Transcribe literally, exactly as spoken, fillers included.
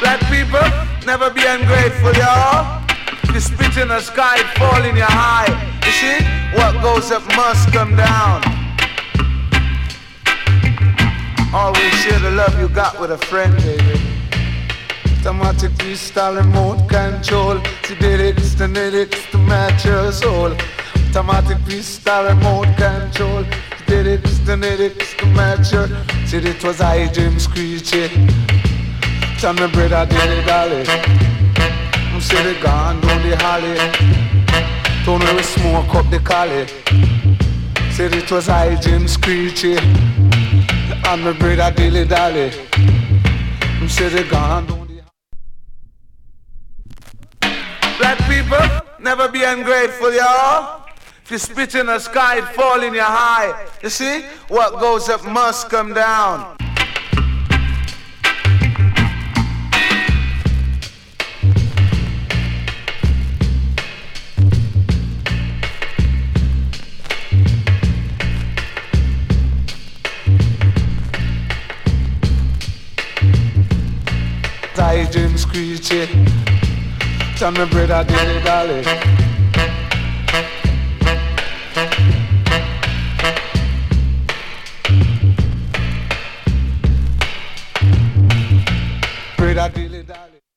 Black people, never be ungrateful, y'all. You spit in the sky, it fall in your eye. You see, what goes up must come down. Always share the love you got with a friend, baby. Automatic freestyle remote control. Genetics, the genetics to match your soul. Automatic freestyle remote control. Genetics, the genetics to match your. Said it was I, Jim Screechy. Tell me brother, dilly dally. I'm said it gone down the holly. Don't know we smoke up the collie. Said it was I, Jim Screechy. And my brother dilly dally. I'm said it gone down. Black people, never be ungrateful, y'all. If you spit in the sky, it fall in your eye. You see, what goes up must come down. I Jim Screechy. Tell me brother dilly dally.